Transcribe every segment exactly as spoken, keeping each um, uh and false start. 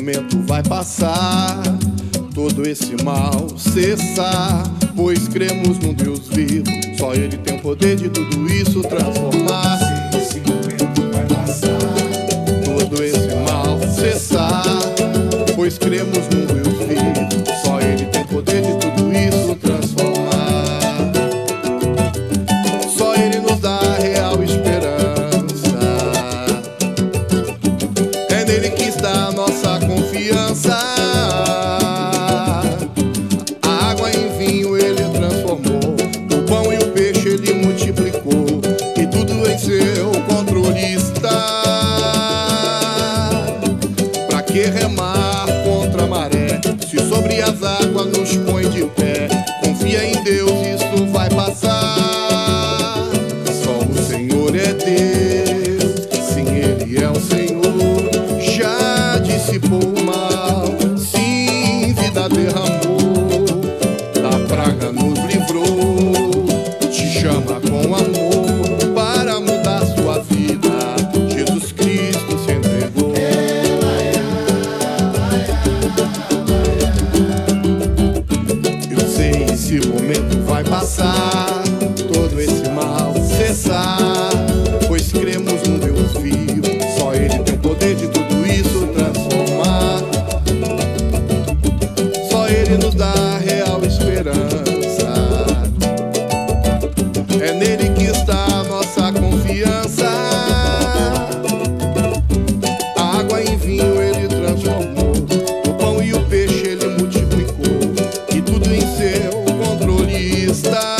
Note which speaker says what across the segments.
Speaker 1: momento vai passar, todo esse mal cessar, pois cremos num Deus vivo, só Ele tem o poder de tudo isso transformar.
Speaker 2: Esse momento vai passar,
Speaker 1: Todo esse mal cessar, pois cremos num Deus vivo, só Ele tem o poder de tudo isso transformar. Só Ele nos dá a real esperança, é nele que está a nossa confiança. A água em vinho Ele transformou, o pão e o peixe Ele multiplicou, e tudo em seu controle está. Pra que remar contra a maré, se sobre as águas nos põe de pé? Confia em Deus, isso vai passar. Só o Senhor é Deus, sim, Ele é o Senhor. Já dissipou o mal, sim, vida derramou, da praga nos livrou, te chama com amor para mudar sua vida. Jesus Cristo se entregou. Eu sei, esse momento vai passar, todo esse mal cessar, pois cremos num Deus vivo, só Ele tem o poder de tudo isso transformar. Só Ele nos dá a real esperança, é nele que está a nossa confiança. A água em vinho Ele transformou, o pão e o peixe Ele multiplicou, e tudo em seu controle está.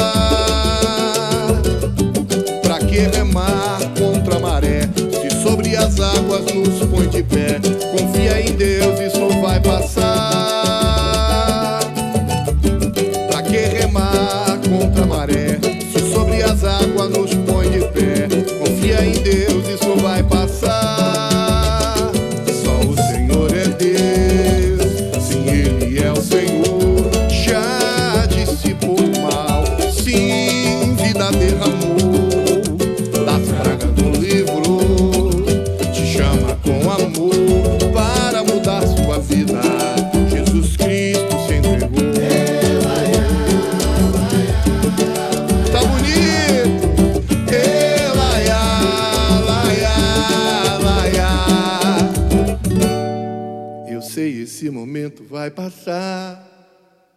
Speaker 1: Pra que remar contra a maré, se sobre as águas nos põe de pé? Confia em Deus, isso vai passar. Pra que remar contra a maré, se sobre as águas nos põe de pé? Confia em Deus, isso vai passar. Só o Senhor é Deus, sim, Ele é o Senhor. Já dissipou o mal, sim, vida derramou, das pragas nos livrou, te chama com amor para mudar sua vida. Jesus Cristo se entregou. Tá bonito? Elaiá, laiá, laiá. Eu sei, esse momento vai passar.